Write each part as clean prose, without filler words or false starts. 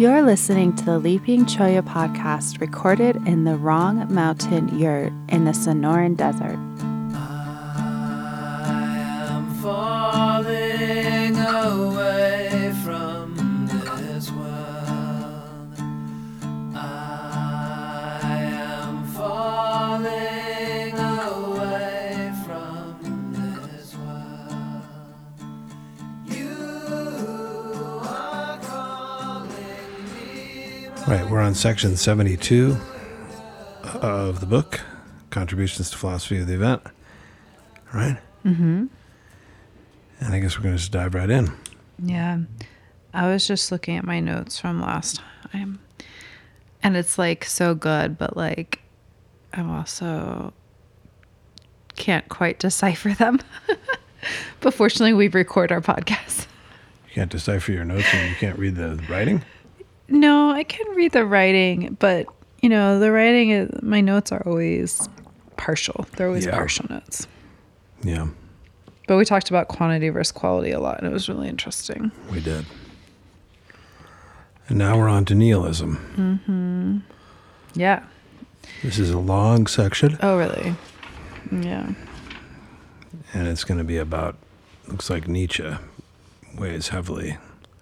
You're listening to the Leaping Cholla podcast recorded in the Wrong Mountain Yurt in the Sonoran Desert. I am falling away from this world. I am falling away from this world. You are calling me. Right, we're on section 72 of the book, Contributions to Philosophy of the Event. Right? Mm-hmm. And I guess we're going to just dive right in. Yeah. I was just looking at my notes from last time. And it's like so good, but like I'm also can't quite decipher them. But fortunately we record our podcast. You can't decipher your notes and you can't read the writing? No, I can read the writing, but you know, the writing is, my notes are always partial. They're always partial notes. Yeah. But we talked about quantity versus quality a lot, and it was really interesting. We did. And now we're on to nihilism. Mm-hmm. Yeah. This is a long section. Oh, really? Yeah. And it's going to be about, looks like Nietzsche weighs heavily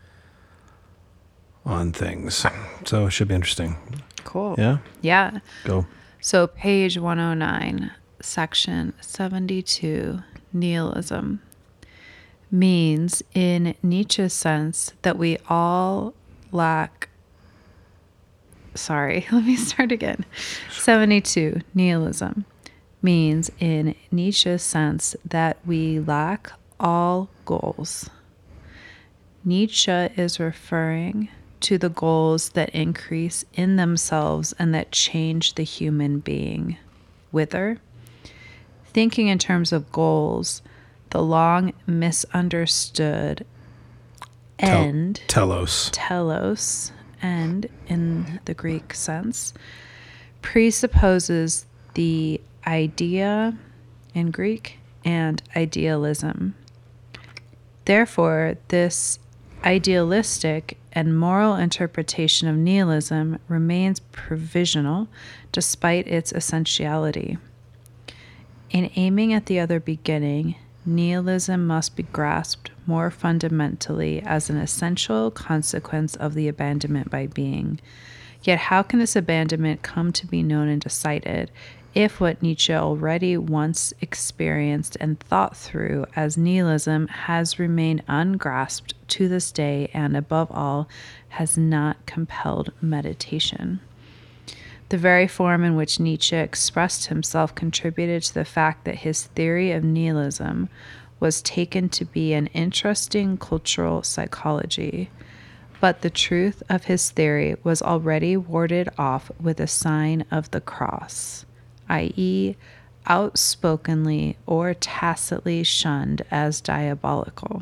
on things. So it should be interesting. Cool. Yeah? Yeah. Go. So page 109, section 72, nihilism, means in Nietzsche's sense that we all lack... Sorry, let me start again. 72, nihilism, means in Nietzsche's sense that we lack all goals. Nietzsche is referring to the goals that increase in themselves and that change the human being. Whither? Thinking in terms of goals, the long misunderstood end, telos, end in the Greek sense, presupposes the idea in Greek and idealism. Therefore, this idealistic and moral interpretation of nihilism remains provisional despite its essentiality. In aiming at the other beginning, nihilism must be grasped more fundamentally as an essential consequence of the abandonment by being. Yet how can this abandonment come to be known and decided if what Nietzsche already once experienced and thought through as nihilism has remained ungrasped to this day and, above all, has not compelled meditation? The very form in which Nietzsche expressed himself contributed to the fact that his theory of nihilism was taken to be an interesting cultural psychology. But the truth of his theory was already warded off with a sign of the cross, i.e., outspokenly or tacitly shunned as diabolical.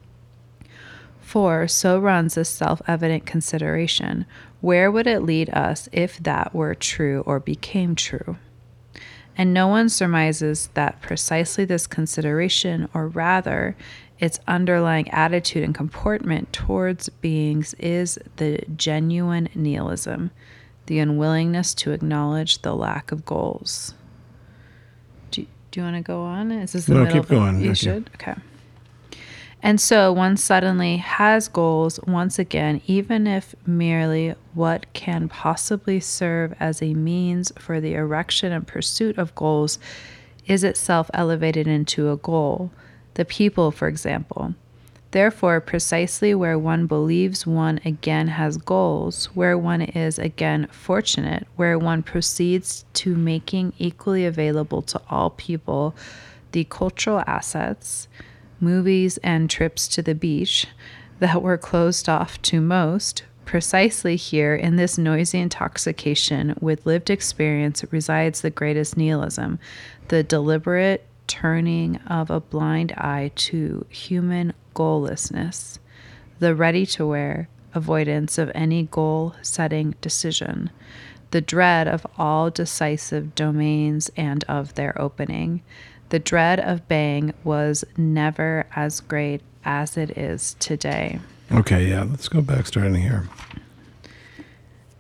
For, so runs this self-evident consideration, where would it lead us if that were true or became true? And no one surmises that precisely this consideration, or rather its underlying attitude and comportment towards beings, is the genuine nihilism, the unwillingness to acknowledge the lack of goals. Do you want to go on? Is this the No, middle? keep going. You should? Okay. And so one suddenly has goals once again, even if merely what can possibly serve as a means for the erection and pursuit of goals is itself elevated into a goal. The people, for example. Therefore, precisely where one believes one again has goals, where one is again fortunate, where one proceeds to making equally available to all people the cultural assets, movies and trips to the beach that were closed off to most, precisely here in this noisy intoxication with lived experience resides the greatest nihilism, the deliberate turning of a blind eye to human goallessness, the ready-to-wear avoidance of any goal-setting decision, the dread of all decisive domains and of their opening. The dread of bang was never as great as it is today. Okay, yeah, let's go back starting here.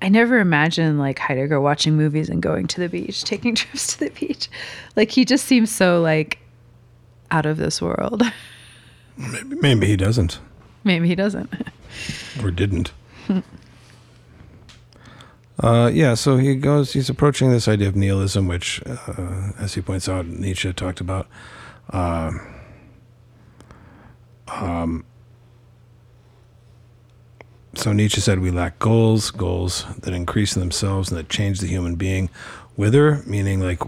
I never imagined like Heidegger watching movies and going to the beach, taking trips to the beach. Like he just seems so like out of this world. Maybe he doesn't. Maybe he doesn't. Or didn't. So he's approaching this idea of nihilism, which, as he points out, Nietzsche talked about. So Nietzsche said we lack goals that increase in themselves and that change the human being. Whither, meaning like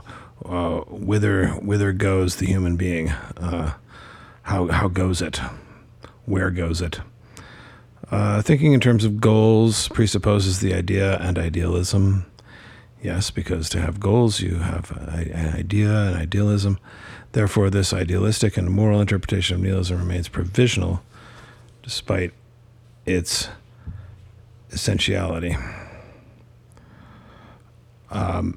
whither goes the human being? How goes it? Where goes it? Thinking in terms of goals presupposes the idea and idealism. Yes, because to have goals, you have an idea and idealism. Therefore, this idealistic and moral interpretation of nihilism remains provisional, despite its essentiality. I'm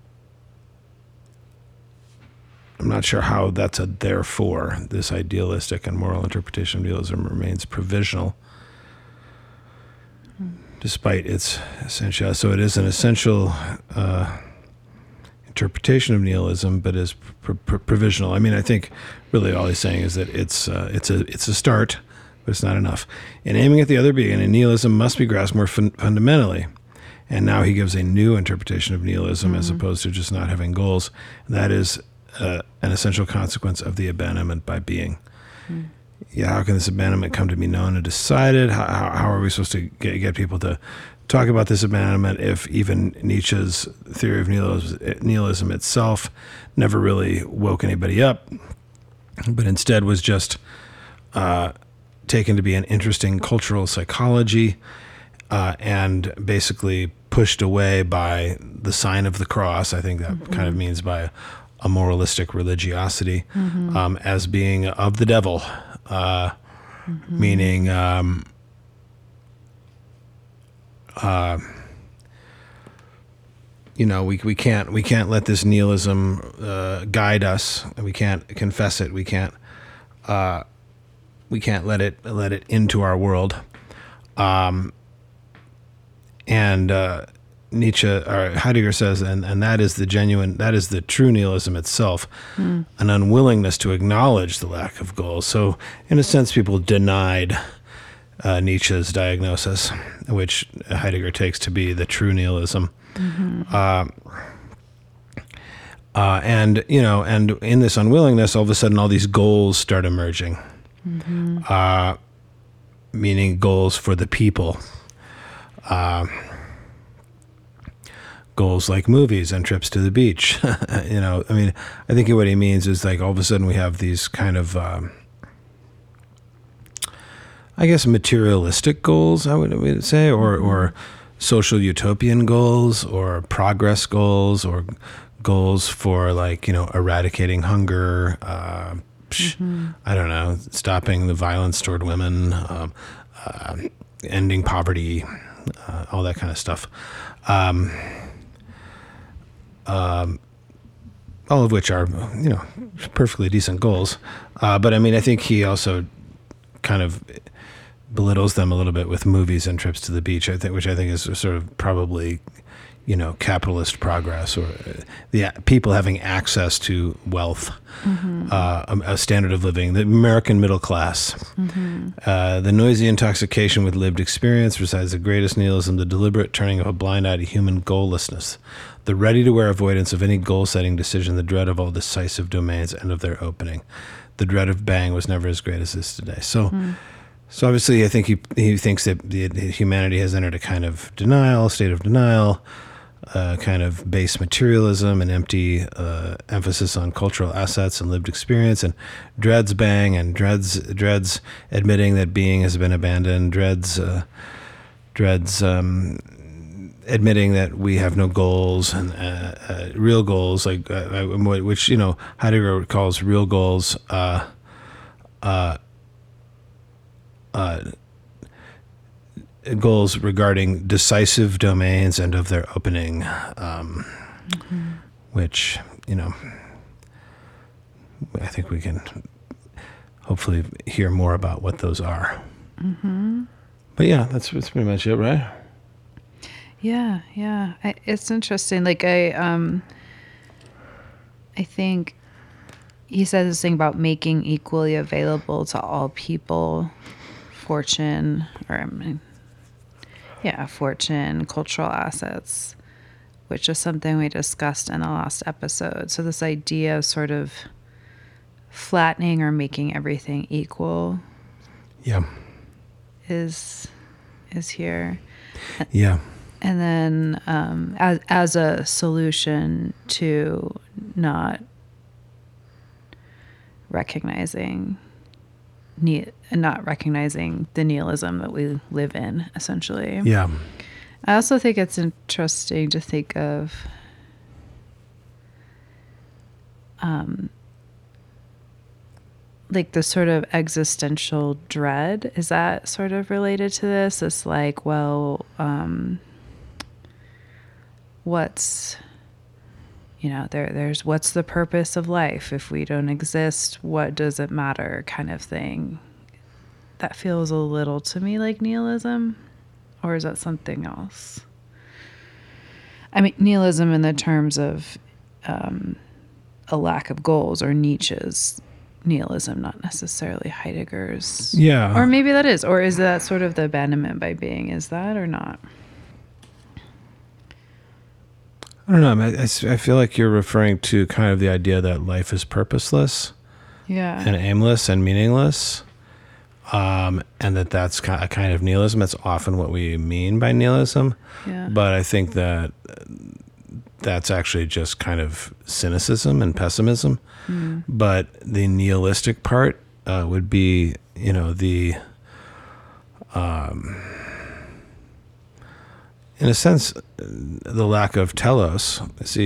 not sure how that's a therefore. This idealistic and moral interpretation of nihilism remains provisional, despite its essentiality. So it is an essential interpretation of nihilism, but is provisional. I mean, I think really all he's saying is that it's a start, but it's not enough. In aiming at the other being, nihilism must be grasped more fundamentally. And now he gives a new interpretation of nihilism as opposed to just not having goals. And that is an essential consequence of the abandonment by being. Yeah, how can this abandonment come to be known and decided? How are we supposed to get people to talk about this abandonment if even Nietzsche's theory of nihilism itself never really woke anybody up, but instead was just taken to be an interesting cultural psychology and basically pushed away by the sign of the cross. I think that kind of means by a moralistic religiosity as being of the devil, meaning we can't let this nihilism guide us. We can't confess it. We can't let it into our world. Nietzsche or Heidegger says, and that is the true nihilism itself, an unwillingness to acknowledge the lack of goals. So in a sense, people denied Nietzsche's diagnosis, which Heidegger takes to be the true nihilism. And in this unwillingness, all of a sudden, all these goals start emerging, meaning goals for the people. Goals like movies and trips to the beach. I think what he means is like all of a sudden we have these kind of, materialistic goals, I would say, or social utopian goals, or progress goals, or goals for eradicating hunger, I don't know, stopping the violence toward women, ending poverty, all that kind of stuff. All of which are, perfectly decent goals. But I think he also kind of belittles them a little bit with movies and trips to the beach, which I think is sort of probably, capitalist progress, or the people having access to wealth, a standard of living, the American middle class. The noisy intoxication with lived experience resides the greatest nihilism, the deliberate turning of a blind eye to human goallessness, the ready-to-wear avoidance of any goal-setting decision, the dread of all decisive domains and of their opening. The dread of bang was never as great as this today. So obviously I think he thinks that humanity has entered a kind of denial, state of denial, kind of base materialism, an empty emphasis on cultural assets and lived experience, and dreads bang, and dreads admitting that being has been abandoned, dreads admitting that we have no goals, and real goals, which Heidegger calls real goals, goals regarding decisive domains and of their opening, which I think we can hopefully hear more about what those are. But yeah, that's pretty much it, right? Yeah, yeah. It's interesting. Like I think he says this thing about making equally available to all people fortune, fortune, cultural assets, which is something we discussed in the last episode. So this idea of sort of flattening or making everything equal Yeah. is here. Yeah. And then as a solution to not recognizing the nihilism that we live in, essentially. Yeah. I also think it's interesting to think of like the sort of existential dread. Is that sort of related to this? It's like, well, what's, there's what's the purpose of life? If we don't exist, what does it matter, kind of thing. That feels a little to me like nihilism. Or is that something else? I mean, nihilism in the terms of a lack of goals, or Nietzsche's nihilism, not necessarily Heidegger's. Yeah. Or maybe that is. Or is that sort of the abandonment by being? Is that or not? I don't know. I feel like you're referring to kind of the idea that life is purposeless Yeah. and aimless and meaningless. And that's a kind of nihilism. That's often what we mean by nihilism. Yeah. But I think that that's actually just kind of cynicism and pessimism. But the nihilistic part would be, the, in a sense, the lack of telos.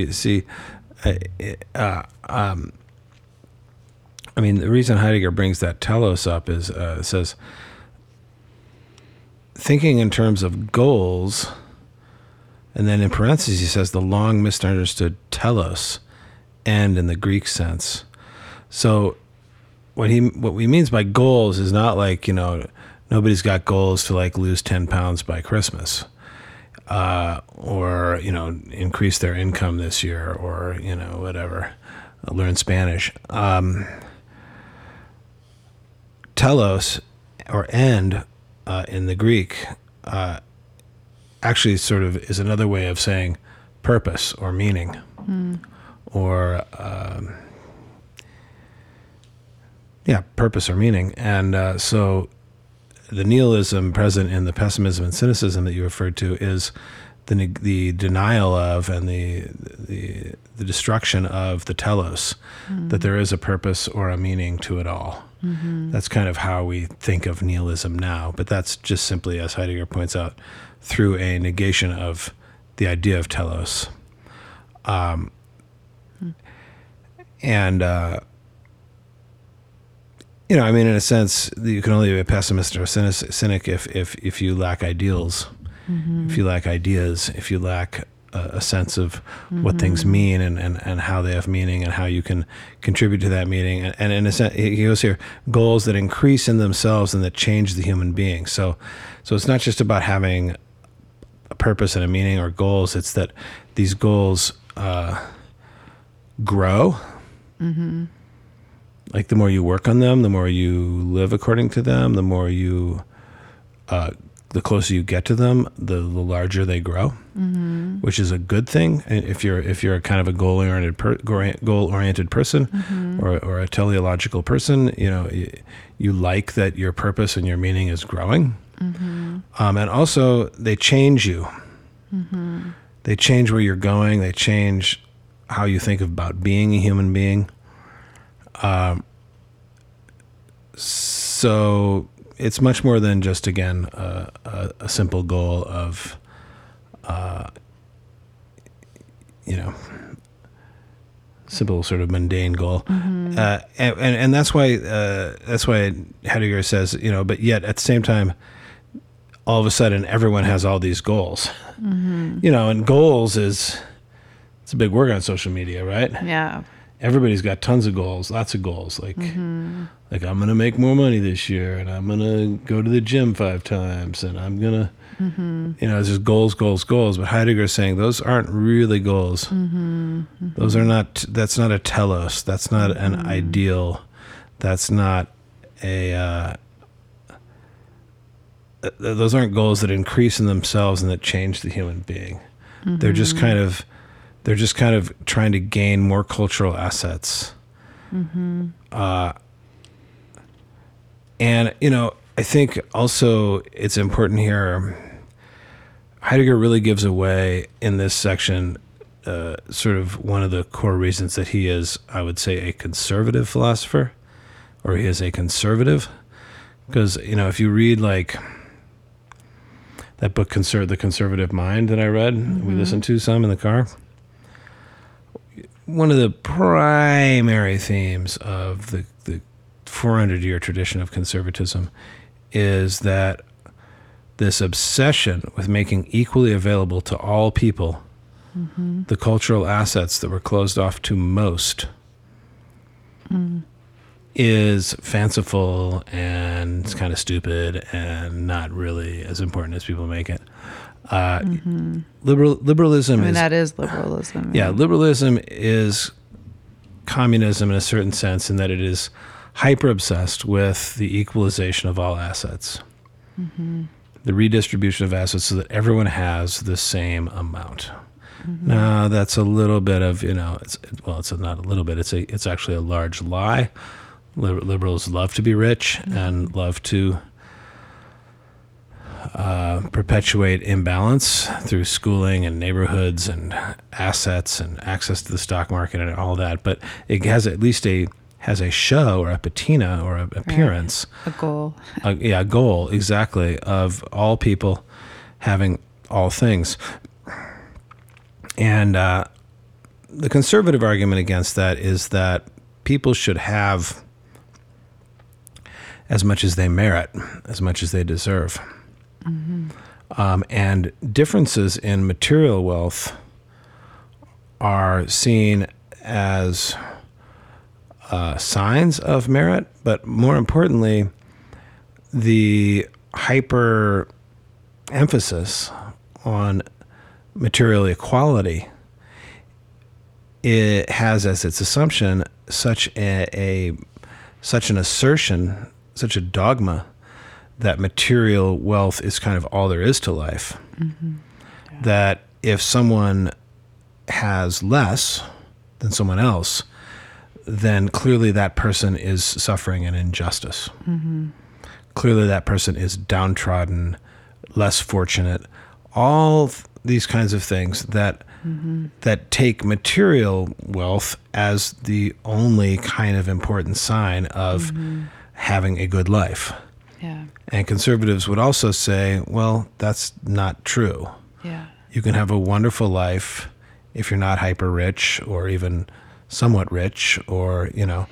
I mean, the reason Heidegger brings that telos up is, says, thinking in terms of goals, and then in parentheses he says the long misunderstood telos, and in the Greek sense. So what he means by goals is not like, nobody's got goals to like lose 10 pounds by Christmas, or, increase their income this year, or, whatever, learn Spanish. Telos, or end, in the Greek, actually sort of is another way of saying purpose or meaning, or purpose or meaning. And so the nihilism present in the pessimism and cynicism that you referred to is the denial of and the destruction of the telos, that there is a purpose or a meaning to it all. That's kind of how we think of nihilism now, but that's just simply, as Heidegger points out, through a negation of the idea of telos. I mean, in a sense, you can only be a pessimist or a cynic if you lack ideals, if you lack ideas, if you lack a sense of what things mean and how they have meaning and how you can contribute to that meaning. And in a sense, he goes here, goals that increase in themselves and that change the human being. So it's not just about having a purpose and a meaning or goals. It's that these goals grow. Like the more you work on them, the more you live according to them, the more you, the closer you get to them, the larger they grow, which is a good thing. If you're a kind of a goal-oriented person, or a teleological person, you like that your purpose and your meaning is growing, and also they change you. They change where you're going. They change how you think about being a human being. So it's much more than just, again, a simple goal of, simple sort of mundane goal. And that's why Heidegger says, but yet at the same time, all of a sudden everyone has all these goals, and goals it's a big word on social media, right? Yeah. everybody's got tons of goals, lots of goals. Like I'm going to make more money this year, and I'm going to go to the gym 5 times, and I'm going to, it's just goals, goals, goals. But Heidegger is saying those aren't really goals. Those are not, that's not a telos. That's not an ideal. That's not those aren't goals that increase in themselves and that change the human being. They're just kind of trying to gain more cultural assets. And, I think also it's important here, Heidegger really gives away in this section sort of one of the core reasons that he is, I would say, a conservative philosopher, or he is a conservative. Because, if you read like that book, The Conservative Mind, that I read, we listened to some in the car, one of the primary themes of the 400-year tradition of conservatism is that this obsession with making equally available to all people the cultural assets that were closed off to most is fanciful and it's kind of stupid and not really as important as people make it. Liberalism is... that is liberalism. Yeah, liberalism is communism in a certain sense, in that it is hyper-obsessed with the equalization of all assets. The redistribution of assets so that everyone has the same amount. Now, that's a little bit of, it's not a little bit, it's actually a large lie. Liberals love to be rich and love to perpetuate imbalance through schooling and neighborhoods and assets and access to the stock market and all that. But it has at least a show or a patina or an appearance. Right. A goal. A goal, exactly, of all people having all things. And the conservative argument against that is that people should have as much as they merit, as much as they deserve. And differences in material wealth are seen as signs of merit, but more importantly, the hyper emphasis on material equality, it has as its assumption such an assertion, such a dogma, that material wealth is kind of all there is to life. That if someone has less than someone else, then clearly that person is suffering an injustice. Clearly that person is downtrodden, less fortunate. All these kinds of things that take material wealth as the only kind of important sign of having a good life. Yeah. And conservatives would also say, well, that's not true. Yeah. You can have a wonderful life if you're not hyper rich or even somewhat rich, or,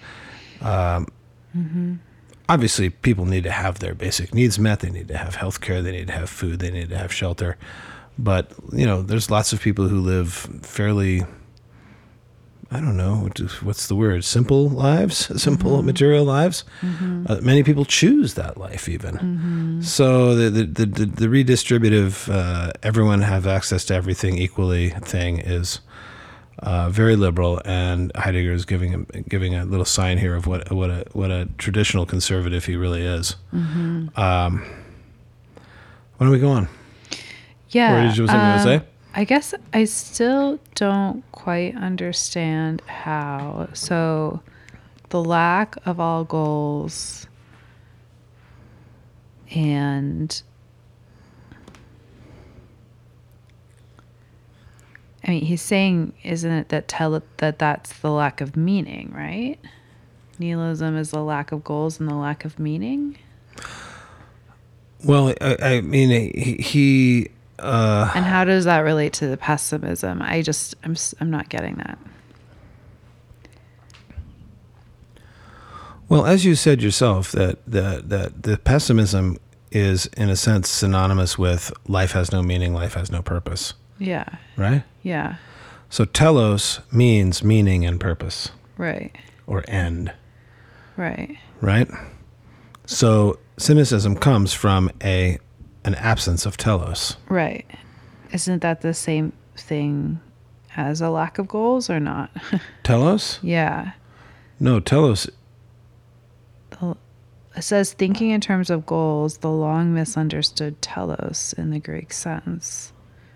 obviously people need to have their basic needs met. They need to have health care. They need to have food. They need to have shelter. But, there's lots of people who live fairly, I don't know, what's the word? Simple lives, simple material lives. Many people choose that life even. So the redistributive, everyone have access to everything equally thing is very liberal, and Heidegger is giving a little sign here of what a traditional conservative he really is. Why don't we go on? Yeah. Or did you have something to say? I guess I still don't quite understand how. So the lack of all goals and he's saying, isn't it, that that's the lack of meaning, right? Nihilism is the lack of goals and the lack of meaning. Well, he and how does that relate to the pessimism? I'm not getting that. Well, as you said yourself, that the pessimism is in a sense synonymous with life has no meaning, life has no purpose. Yeah. Right? Yeah. So telos means meaning and purpose. Right. or end, Right. right? So cynicism comes from an absence of telos. Right. Isn't that the same thing as a lack of goals or not? Telos? Yeah. No, telos. It says thinking in terms of goals, the long misunderstood telos in the Greek sense.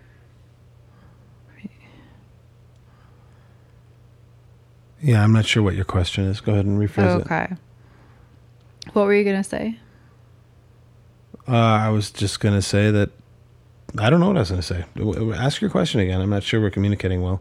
Yeah, I'm not sure what your question is. Go ahead and rephrase it. Okay. What were you going to say? I was just going to say that I don't know what I was going to say. Ask your question again. I'm not sure we're communicating well.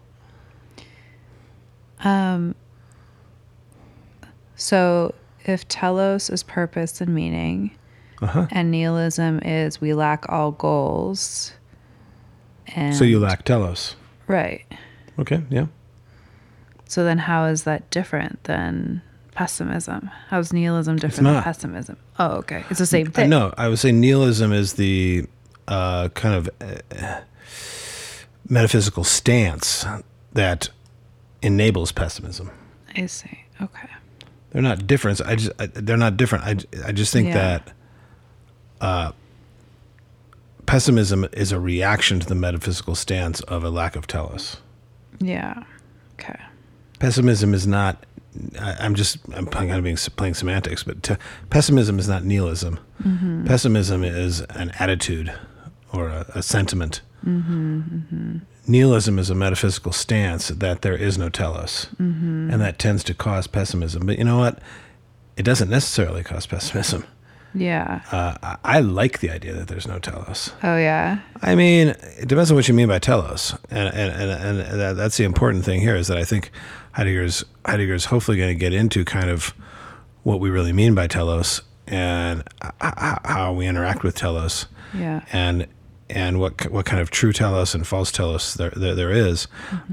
So if telos is purpose and meaning, Uh-huh. and nihilism is we lack all goals. And So you lack telos. Right. Okay, yeah. So then how is that different than pessimism? How's nihilism different than not. pessimism? Oh, okay. It's the same thing. No, I would say nihilism is the kind of metaphysical stance that enables pessimism. I see. Okay. They're not different. They're not different. I just think Yeah. that pessimism is a reaction to the metaphysical stance of a lack of telos. Yeah. Okay. Pessimism is not. I'm kind of playing semantics, but pessimism is not nihilism. Mm-hmm. Pessimism is an attitude or a sentiment. Nihilism is a metaphysical stance that there is no telos, and that tends to cause pessimism. But you know what? It doesn't necessarily cause pessimism. Yeah. I like the idea that there's no telos. Oh, yeah. I mean, it depends on what you mean by telos, and that's the important thing here is that I think Heidegger's hopefully going to get into kind of what we really mean by telos and how we interact with telos, Yeah. and what kind of true telos and false telos there is.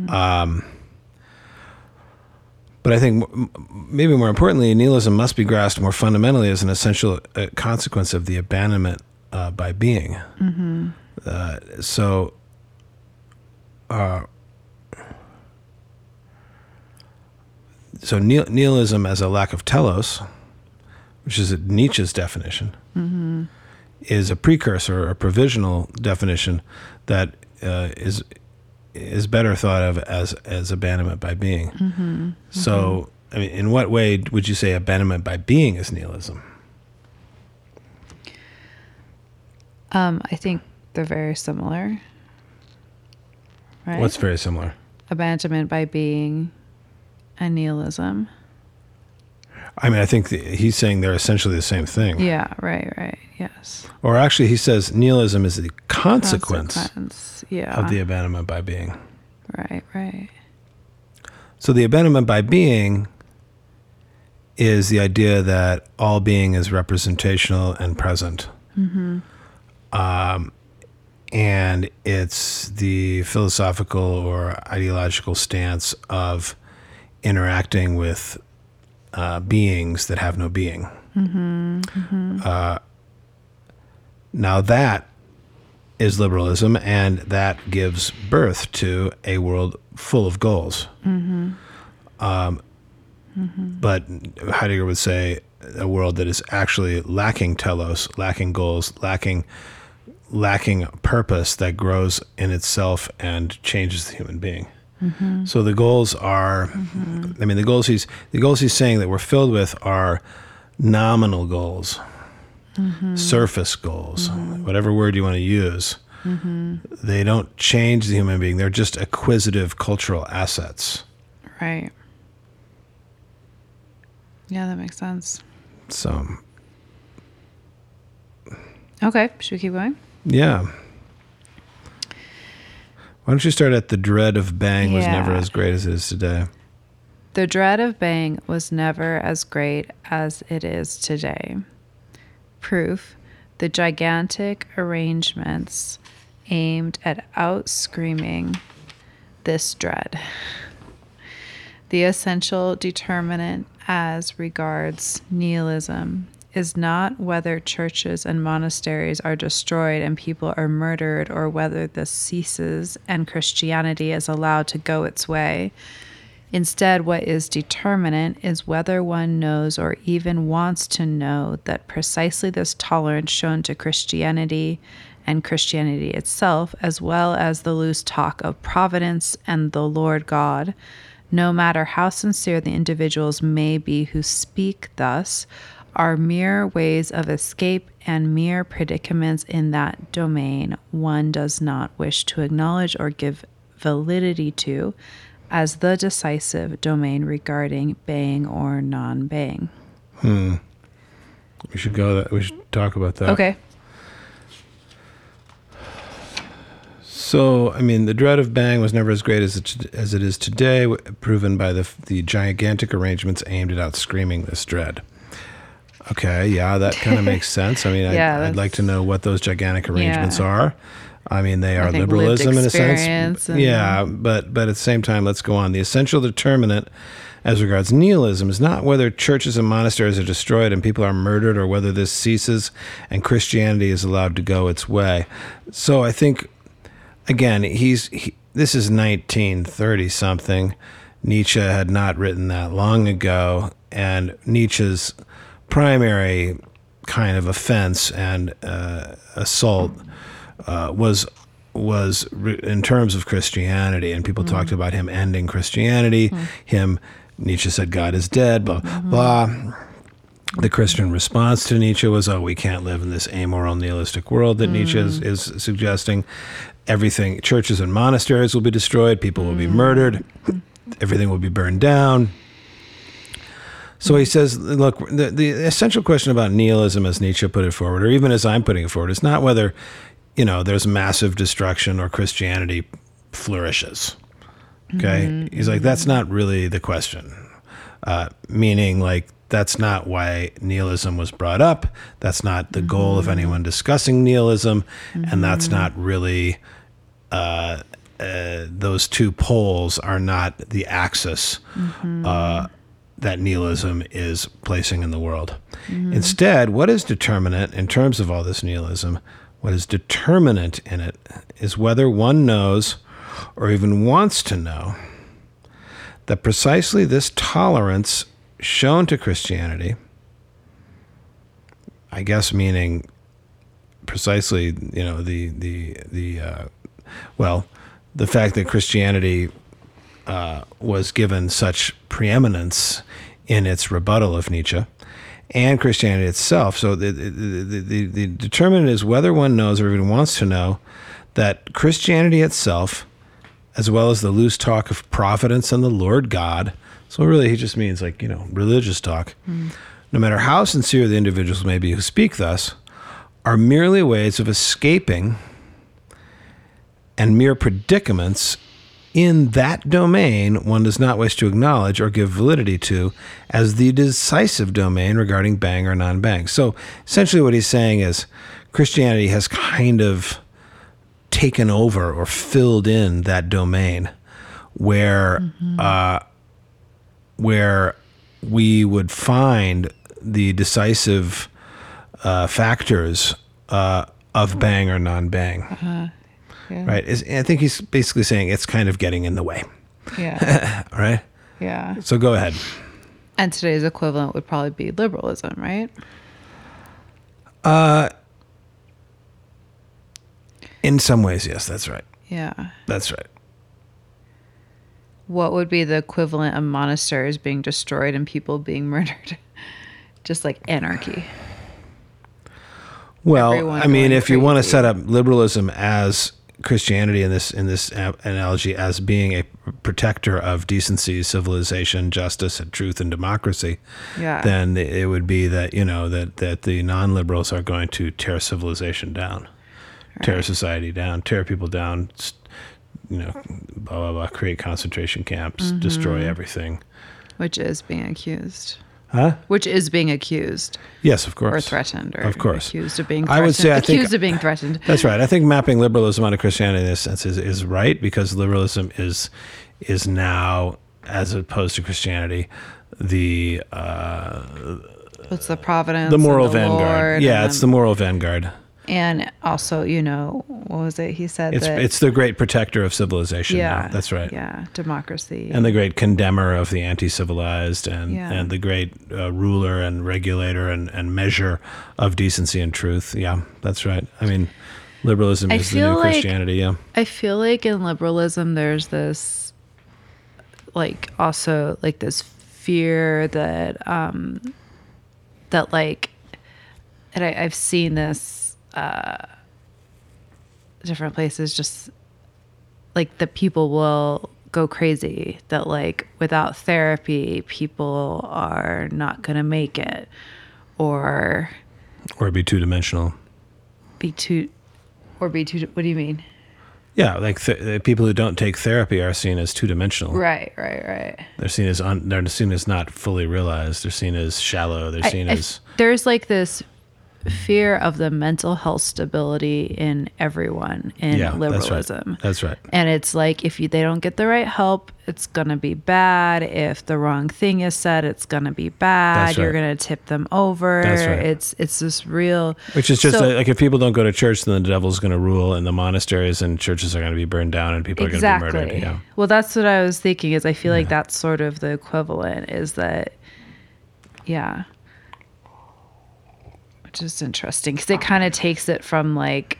But I think maybe more importantly, nihilism must be grasped more fundamentally as an essential consequence of the abandonment by being. So nihilism as a lack of telos, which is Nietzsche's definition, is a precursor or provisional definition that is better thought of as abandonment by being. So, I mean, in what way would you say abandonment by being is nihilism? I think they're very similar. Right? What's very similar? Abandonment by being and nihilism. I mean, I think he's saying they're essentially the same thing. Yeah, right. Yes. Or actually, he says nihilism is the consequence Yeah. of the abandonment by being. Right. So the abandonment by being is the idea that all being is representational and present. And it's the philosophical or ideological stance of interacting with beings that have no being. Now that is liberalism, and that gives birth to a world full of goals. But Heidegger would say a world that is actually lacking telos, lacking goals, lacking purpose that grows in itself and changes the human being. So the goals are, I mean, the goals he's saying that we're filled with are nominal goals, surface goals, whatever word you want to use. They don't change the human being. They're just acquisitive cultural assets. Right. Yeah, that makes sense. So, Okay, should we keep going? yeah. Why don't you start at the dread of bang was never Yeah. as great as it is today. The dread of bang was never as great as it is today. Proof: the gigantic arrangements aimed at out-screaming this dread. The essential determinant as regards nihilism is not whether churches and monasteries are destroyed and people are murdered, or whether this ceases and Christianity is allowed to go its way. Instead, what is determinate is whether one knows or even wants to know that precisely this tolerance shown to Christianity and Christianity itself, as well as the loose talk of providence and the Lord God, no matter how sincere the individuals may be who speak thus, are mere ways of escape and mere predicaments in that domain one does not wish to acknowledge or give validity to as the decisive domain regarding baying or non-baying. We should we should talk about that. Okay. So, I mean, the dread of baying was never as great as it is today, proven by the gigantic arrangements aimed at outscreaming this dread. Okay, yeah, that kind of makes sense. I mean, I'd like to know what those gigantic arrangements are. I mean, they are liberalism in a sense. Yeah, but at the same time, let's go on. The essential determinant as regards nihilism is not whether churches and monasteries are destroyed and people are murdered or whether this ceases and Christianity is allowed to go its way. So I think, again, this is 1930-something. Nietzsche had not written that long ago, and Nietzsche's primary kind of offense and assault was in terms of Christianity, and people talked about him ending Christianity. Nietzsche said God is dead, blah, blah. The Christian response to Nietzsche was, we can't live in this amoral nihilistic world that Nietzsche is suggesting. Everything, churches and monasteries will be destroyed, people will be murdered, everything will be burned down. So he says, look, the essential question about nihilism, as Nietzsche put it forward, or even as I'm putting it forward, is not whether, there's massive destruction or Christianity flourishes. Okay? He's like, that's not really the question. Meaning, like, that's not why nihilism was brought up. That's not the goal of anyone discussing nihilism. And that's not really, those two poles are not the axis that nihilism is placing in the world. Instead, what is determinate in terms of all this nihilism, what is determinant in it is whether one knows or even wants to know that precisely this tolerance shown to Christianity, I guess meaning precisely, the fact that Christianity was given such preeminence in its rebuttal of Nietzsche and Christianity itself. So the determinant is whether one knows or even wants to know that Christianity itself, as well as the loose talk of providence and the Lord God, so really he just means religious talk, no matter how sincere the individuals may be who speak thus, are merely ways of escaping and mere predicaments in that domain one does not wish to acknowledge or give validity to as the decisive domain regarding bang or non-bang. So essentially what he's saying is Christianity has kind of taken over or filled in that domain where we would find the decisive factors of bang or non-bang. Yeah. Right. I think he's basically saying it's kind of getting in the way. Yeah. Right? Yeah. So go ahead. And today's equivalent would probably be liberalism, right? In some ways, yes, that's right. Yeah. That's right. What would be the equivalent of monasteries being destroyed and people being murdered? Just like anarchy. Well, Everyone I mean, going if you want to crazy. set up liberalism as Christianity in this analogy as being a protector of decency, civilization, justice, and truth, and democracy, Yeah. then it would be that that the non-liberals are going to tear civilization down, tear society down, tear people down, blah blah blah, create concentration camps, destroy everything. Which is being accused. Huh? Which is being accused Yes, of course. or threatened, or Of course. accused of being I threatened. would say I think- accused of being threatened. That's right. I think mapping liberalism onto Christianity in this sense is right, because liberalism is now, as opposed to Christianity, What's the providence? the moral and the vanguard. Lord, Yeah, and it's the moral vanguard. And also, what was it? He said It's that it's the great protector of civilization. yeah, now. That's right. Yeah, democracy. And the great condemner of the anti-civilized, and Yeah. and the great ruler and regulator and measure of decency and truth. Yeah, that's right. I mean, liberalism I is the feel new like- Christianity. Yeah. I feel like in liberalism, there's this, also this fear that, and I've seen this different places, just that people will go crazy, that without therapy, people are not going to make it, or Or be two-dimensional. what do you mean? Yeah, people who don't take therapy are seen as two-dimensional. Right. They're seen as they're seen as not fully realized. They're seen as shallow. They're seen as there's this fear of the mental health stability in everyone in liberalism. That's right. And it's if they don't get the right help, it's going to be bad. If the wrong thing is said, it's going to be bad. That's You're right. going to tip them over. That's right. It's this real... Which is just So- if people don't go to church, then the devil's going to rule, and the monasteries and churches are going to be burned down, and people are going to be murdered. Yeah. Well, that's what I was thinking. Is I feel like that's sort of the equivalent. Is that, yeah, which is interesting because it kind of takes it from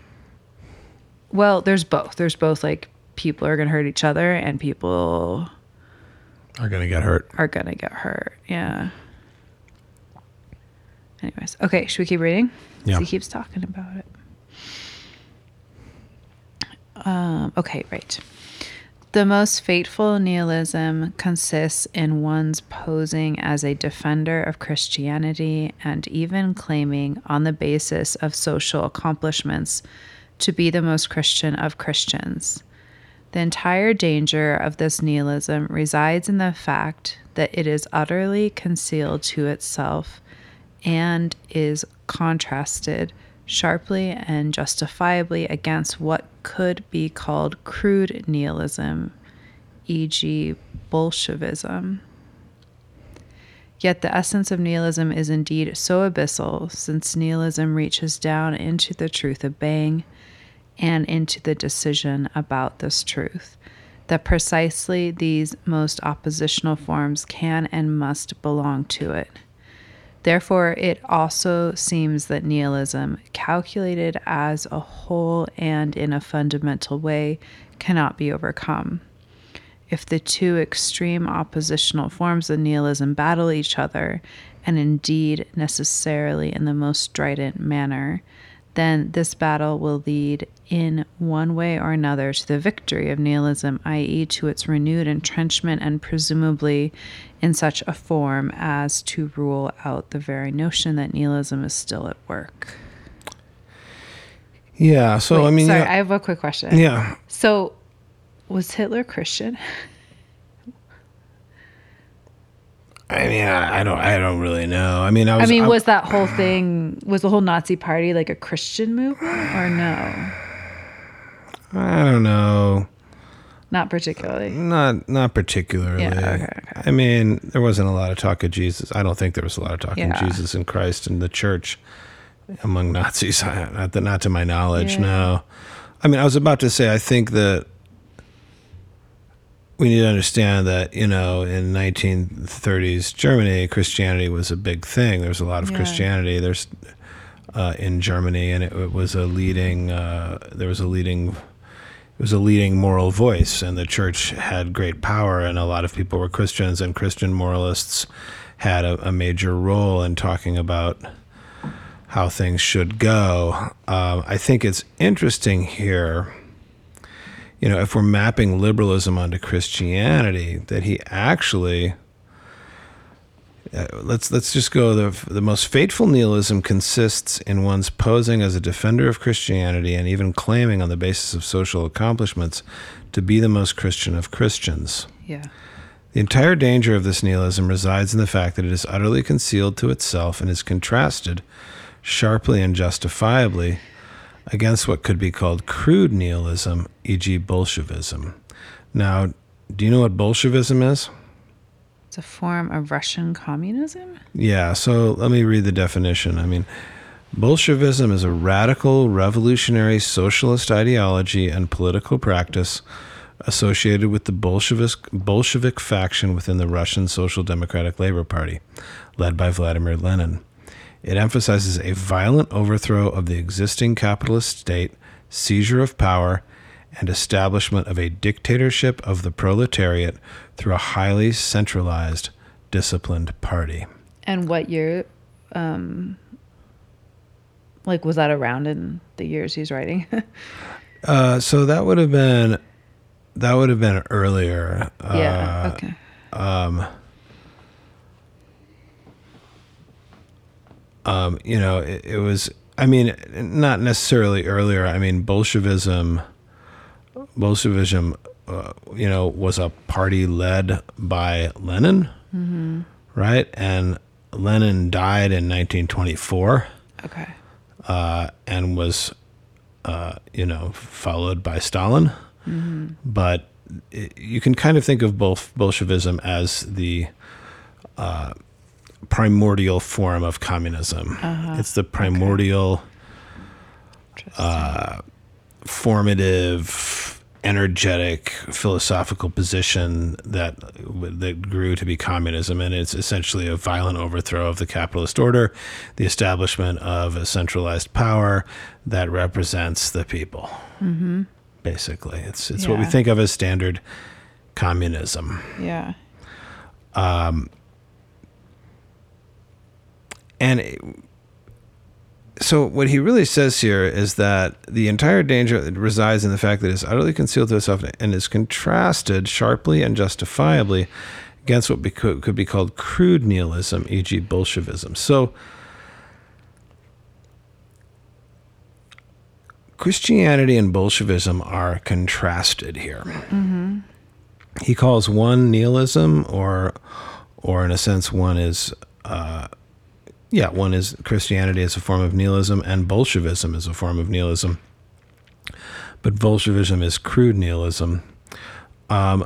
well, there's both. There's both people are going to hurt each other and people Are going to get hurt. are going to get hurt. Yeah. Anyways, okay, should we keep reading? 'Cause Yeah. He keeps talking about it. Okay, right. The most fateful nihilism consists in one's posing as a defender of Christianity and even claiming, on the basis of social accomplishments, to be the most Christian of Christians. The entire danger of this nihilism resides in the fact that it is utterly concealed to itself and is contrasted sharply and justifiably against what could be called crude nihilism, e.g., Bolshevism. Yet the essence of nihilism is indeed so abyssal, since nihilism reaches down into the truth of being and into the decision about this truth, that precisely these most oppositional forms can and must belong to it. Therefore, it also seems that nihilism, calculated as a whole and in a fundamental way, cannot be overcome. If the two extreme oppositional forms of nihilism battle each other, and indeed necessarily in the most strident manner, then this battle will lead in one way or another to the victory of nihilism, i.e. to its renewed entrenchment, and presumably in such a form as to rule out the very notion that nihilism is still at work. Yeah. So, Wait, I mean, sorry, yeah. I have a quick question. Yeah. So, was Hitler Christian? I mean, I don't really know. I mean, Was that whole thing, was the whole Nazi party a Christian movement or no? I don't know. Not particularly. Not particularly. Yeah, okay. I mean, there wasn't a lot of talk of Jesus. I don't think there was a lot of talk Yeah. of Jesus and Christ in the church among Nazis. Not to my knowledge. Yeah. No. I mean, I was about to say, I think that we need to understand that, in 1930s Germany, Christianity was a big thing. There was a lot of Yeah. Christianity. There's in Germany, and it was a leading. There was a leading. It was a leading moral voice, and the church had great power, and a lot of people were Christians, and Christian moralists had a major role in talking about how things should go. I think it's interesting here, if we're mapping liberalism onto Christianity, that he actually, let's just go, the most fateful nihilism consists in one's posing as a defender of Christianity and even claiming on the basis of social accomplishments to be the most Christian of Christians. Yeah. The entire danger of this nihilism resides in the fact that it is utterly concealed to itself and is contrasted sharply and justifiably against what could be called crude nihilism, e.g. Bolshevism. Now, do you know what Bolshevism is? It's a form of Russian communism? Yeah, so let me read the definition. I mean, Bolshevism is a radical, revolutionary socialist ideology and political practice associated with the Bolshevik faction within the Russian Social Democratic Labor Party, led by Vladimir Lenin. It emphasizes a violent overthrow of the existing capitalist state, seizure of power, and establishment of a dictatorship of the proletariat through a highly centralized, disciplined party. And what year, like, was that around in the years he's writing? So that would have been earlier. Yeah. Okay. It was, I mean, not necessarily earlier. I mean, Bolshevism, was a party led by Lenin, right? And Lenin died in 1924. Okay. And was, followed by Stalin. But you can kind of think of both Bolshevism as the primordial form of communism. It's the primordial, formative, energetic, philosophical position that grew to be communism, and it's essentially a violent overthrow of the capitalist order, the establishment of a centralized power that represents the people. Basically, it's what we think of as standard communism. Yeah. So what he really says here is that the entire danger resides in the fact that it is utterly concealed to itself and is contrasted sharply and justifiably against what could be called crude nihilism, e.g. Bolshevism. So Christianity and Bolshevism are contrasted here. He calls one nihilism, or in a sense, one is Christianity as a form of nihilism, and Bolshevism as a form of nihilism. But Bolshevism is crude nihilism. I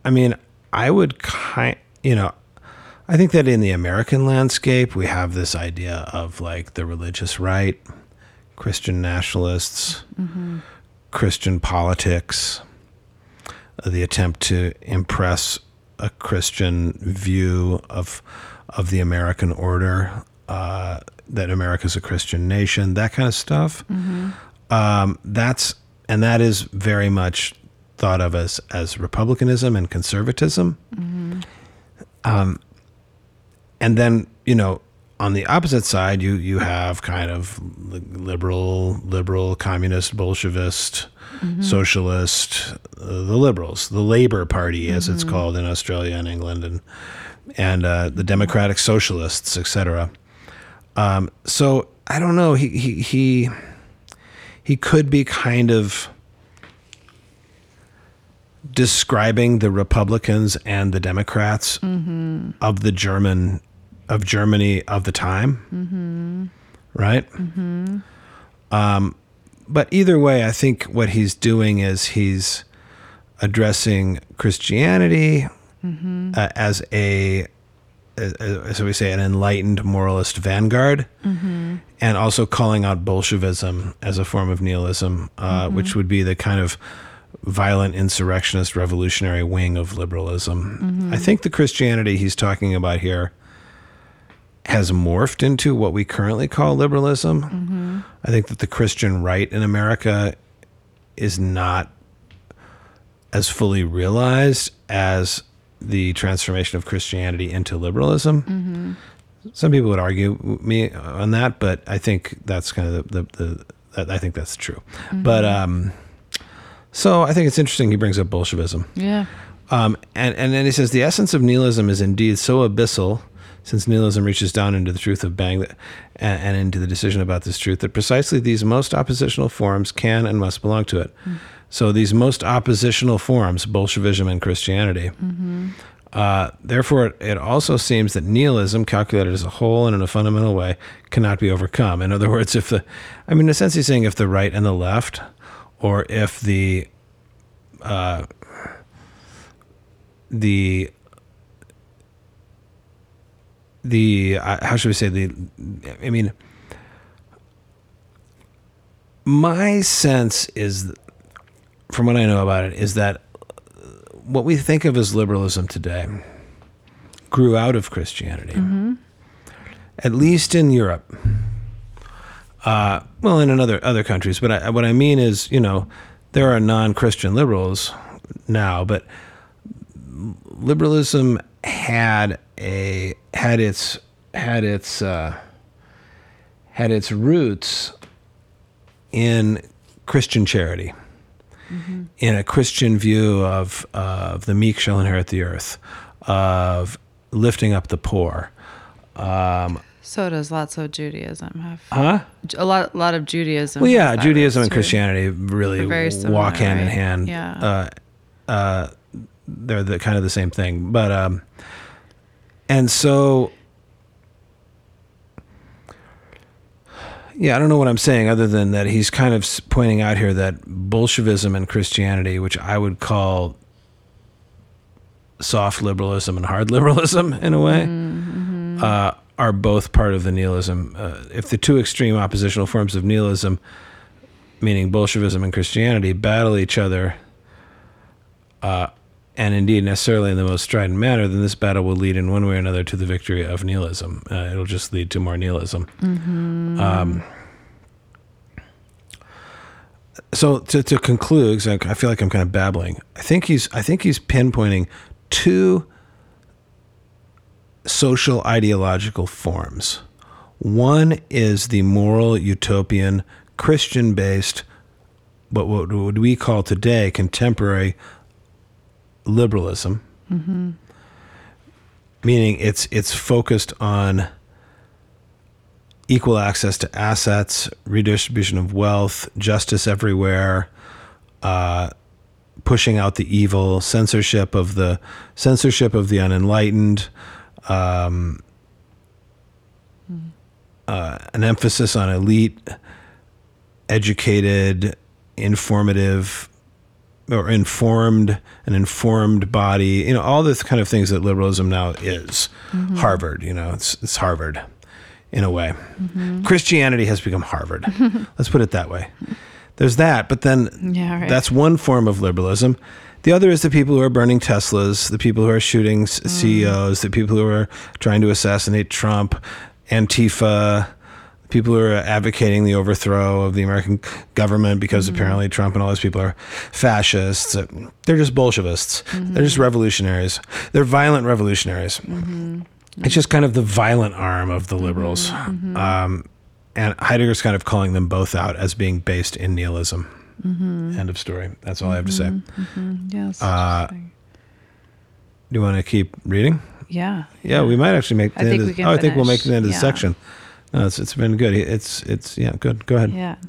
think that in the American landscape, we have this idea of like the religious right, Christian nationalists, Christian politics, the attempt to impress a Christian view of the American order, that America's a Christian nation, that kind of stuff. That is very much thought of as republicanism and conservatism. And then, on the opposite side, you have kind of liberal, communist, Bolshevist, socialist, the liberals, the Labor Party, as it's called in Australia and England, and the Democratic Socialists, etc. So I don't know. He could be kind of describing the Republicans and the Democrats of Germany of the time, right? But either way, I think what he's doing is he's addressing Christianity as we say, an enlightened moralist vanguard, and also calling out Bolshevism as a form of nihilism, which would be the kind of violent insurrectionist revolutionary wing of liberalism. I think the Christianity he's talking about here has morphed into what we currently call liberalism. I think that the Christian right in America is not as fully realized as the transformation of Christianity into liberalism. Some people would argue with me on that, but I think that's kind of I think that's true. But so I think it's interesting he brings up Bolshevism. Yeah. And then he says the essence of nihilism is indeed so abyssal, since nihilism reaches down into the truth of Bang and into the decision about this truth, that precisely these most oppositional forms can and must belong to it. So these most oppositional forms, Bolshevism and Christianity, therefore it also seems that nihilism, calculated as a whole and in a fundamental way, cannot be overcome. In other words, in a sense he's saying if the right and the left, or if the how should we say, my sense is, from what I know about it, is that what we think of as liberalism today grew out of Christianity, at least in Europe. Well, and in other countries. But what I mean is, there are non-Christian liberals now, but liberalism had its roots in Christian charity, in a Christian view of the meek shall inherit the earth, of lifting up the poor. So does lots of Judaism have. Huh? A lot of Judaism. Well, yeah, has that Judaism and too. Christianity really They're very similar, walk hand in right? hand. Yeah. They're the kind of the same thing, but and so, yeah, I don't know what I'm saying other than that he's kind of pointing out here that Bolshevism and Christianity, which I would call soft liberalism and hard liberalism in a way, are both part of the nihilism. If the two extreme oppositional forms of nihilism, meaning Bolshevism and Christianity, battle each other, and indeed necessarily in the most strident manner, then this battle will lead in one way or another to the victory of nihilism. It'll just lead to more nihilism. So to conclude, 'cause I feel like I'm kind of babbling. I think he's pinpointing two social ideological forms. One is the moral utopian Christian-based, what would we call today contemporary liberalism, meaning it's focused on equal access to assets, redistribution of wealth, justice everywhere, pushing out the evil, censorship of the unenlightened, an emphasis on elite, educated, informative, or an informed body, all this kind of things that liberalism now is. Harvard, it's Harvard in a way. Christianity has become Harvard. Let's put it that way. There's that, but then that's one form of liberalism. The other is the people who are burning Teslas, the people who are shooting CEOs, the people who are trying to assassinate Trump, Antifa, people who are advocating the overthrow of the American government because apparently Trump and all those people are fascists. They're just Bolshevists. They're just revolutionaries. They're violent revolutionaries. It's just kind of the violent arm of the liberals. And Heidegger's kind of calling them both out as being based in nihilism. End of story. That's all I have to say. Yes. Do you want to keep reading? Yeah. Yeah, we might actually make the end of, I think we'll make the end of the Yeah. section. No, it's been good. It's yeah, good. Go ahead. Yeah.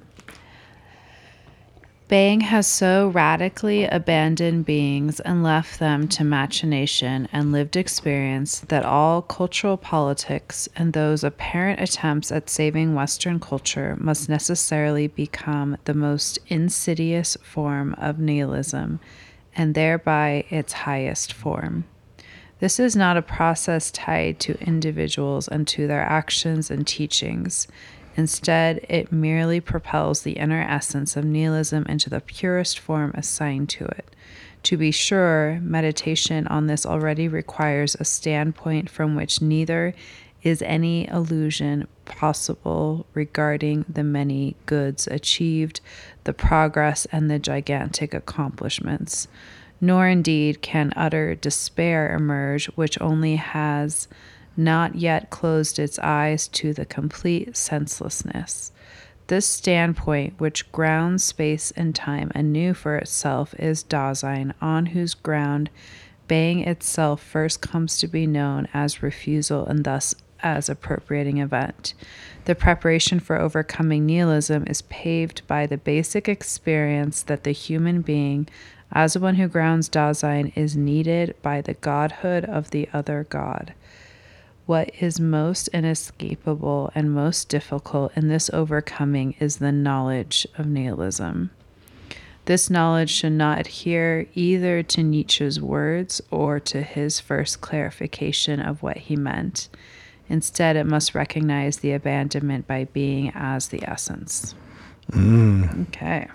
Bang has so radically abandoned beings and left them to machination and lived experience that all cultural politics and those apparent attempts at saving Western culture must necessarily become the most insidious form of nihilism, and thereby its highest form. This is not a process tied to individuals and to their actions and teachings. Instead, it merely propels the inner essence of nihilism into the purest form assigned to it. To be sure, meditation on this already requires a standpoint from which neither is any illusion possible regarding the many goods achieved, the progress, and the gigantic accomplishments. Nor indeed can utter despair emerge, which only has not yet closed its eyes to the complete senselessness. This standpoint, which grounds space and time anew for itself, is Dasein, on whose ground Bang itself first comes to be known as refusal and thus as appropriating event. The preparation for overcoming nihilism is paved by the basic experience that the human being, as one who grounds Dasein, is needed by the godhood of the other God. What is most inescapable and most difficult in this overcoming is the knowledge of nihilism. This knowledge should not adhere either to Nietzsche's words or to his first clarification of what he meant. Instead, it must recognize the abandonment by being as the essence. Okay.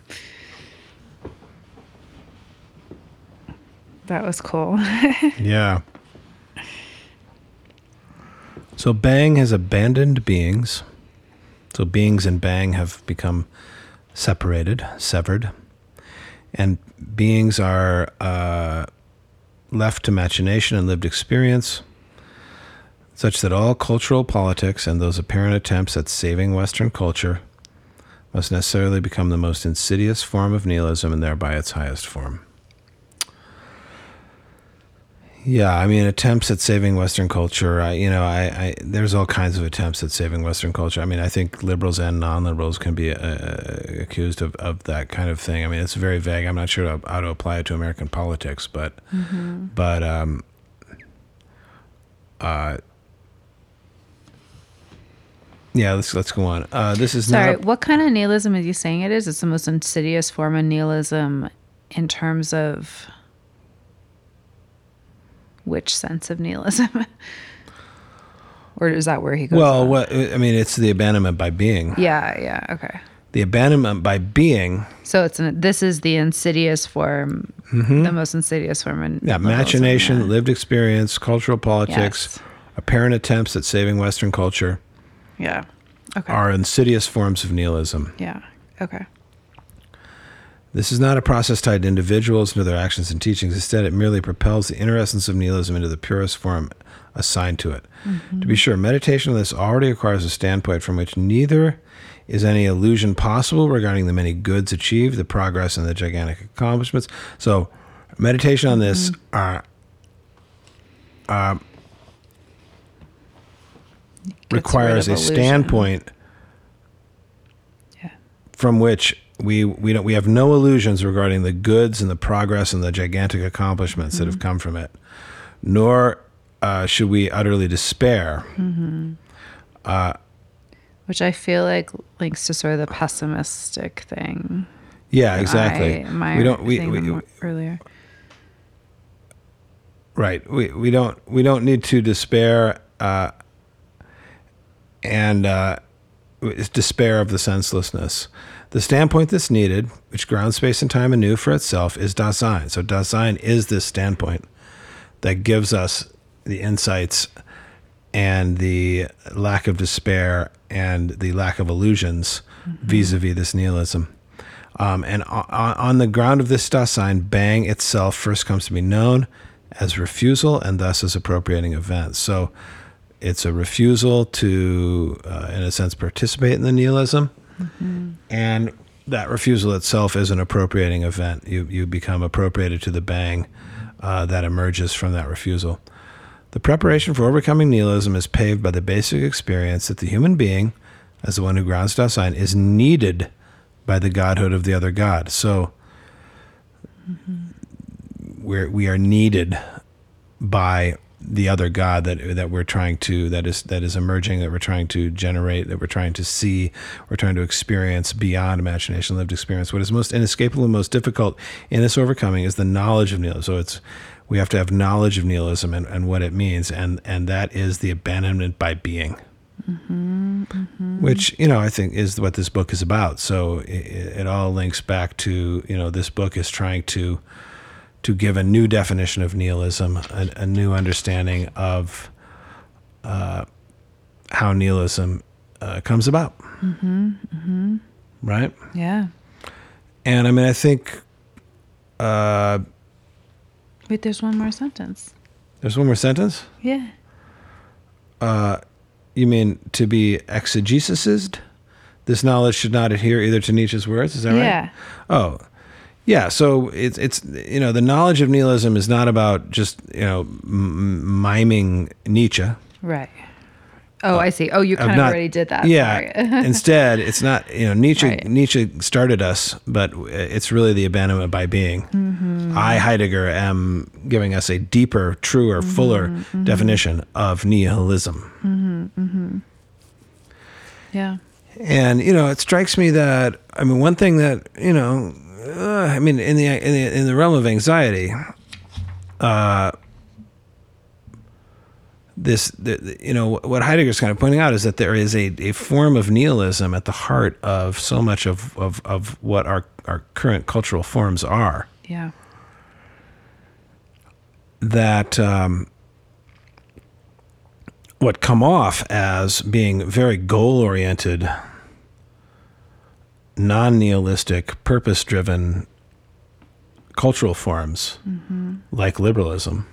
That was cool. Yeah. So Bang has abandoned beings. So beings and Bang have become separated, severed. And beings are left to imagination and lived experience, such that all cultural politics and those apparent attempts at saving Western culture must necessarily become the most insidious form of nihilism and thereby its highest form. Yeah, I mean, attempts at saving Western culture, there's all kinds of attempts at saving Western culture. I mean, I think liberals and non-liberals can be accused of that kind of thing. I mean, it's very vague. I'm not sure how to apply it to American politics, but yeah, let's go on. This is Sorry, not what kind of nihilism are you saying it is? It's the most insidious form of nihilism in terms of which sense of nihilism? Or is that where he goes? well, it's the abandonment by being. Yeah, okay. The abandonment by being. So this is the insidious form, the most insidious form. Yeah, imagination, lived experience, cultural politics, apparent attempts at saving Western culture Yeah. Okay. are insidious forms of nihilism. Yeah. Okay. This is not a process tied to individuals nor their actions and teachings. Instead, it merely propels the inner essence of nihilism into the purest form assigned to it. To be sure, meditation on this already requires a standpoint from which neither is any illusion possible regarding the many goods achieved, the progress, and the gigantic accomplishments. So, meditation on this requires rid a of illusion. standpoint Yeah. from which we have no illusions regarding the goods and the progress and the gigantic accomplishments that have come from it, nor should we utterly despair. Which I feel like links to sort of the pessimistic thing. Yeah, exactly. Earlier. Right. We don't need to despair and it's despair of the senselessness. The standpoint that's needed, which grounds space and time anew for itself, is Dasein. So Dasein is this standpoint that gives us the insights and the lack of despair and the lack of illusions vis-a-vis this nihilism. And on the ground of this Dasein, Bang itself first comes to be known as refusal and thus as appropriating events. So it's a refusal to, in a sense, participate in the nihilism. And that refusal itself is an appropriating event. You become appropriated to the Bang that emerges from that refusal. The preparation for overcoming nihilism is paved by the basic experience that the human being, as the one who grounds Dasein, is needed by the godhood of the other god. So we are needed by the other god that we're trying to that is emerging, that we're trying to generate, that we're trying to see, we're trying to experience beyond imagination, lived experience. What is most inescapable and most difficult in this overcoming is the knowledge of nihilism. So we have to have knowledge of nihilism and what it means, and that is the abandonment by being. Which, I think is what this book is about. So it all links back to, this book is trying to give a new definition of nihilism, a new understanding of how nihilism comes about. Right? Yeah. And I mean, I think... Wait, there's one more sentence. There's one more sentence? Yeah. You mean to be exegesised? This knowledge should not adhere either to Nietzsche's words, is that right? Yeah. Oh, yeah. So it's the knowledge of nihilism is not about just miming Nietzsche. Right. Oh, I see. Oh, you kind of already did that. Yeah. Sorry. Instead, it's not Nietzsche. Right. Nietzsche started us, but it's really the abandonment by being. I, Heidegger, am giving us a deeper, truer, fuller definition of nihilism. Yeah. And it strikes me that one thing that in the realm of anxiety, what Heidegger's kind of pointing out is that there is a form of nihilism at the heart of so much of what our current cultural forms are. Yeah. That what come off as being very goal-oriented, non-nihilistic, purpose-driven cultural forms, like liberalism,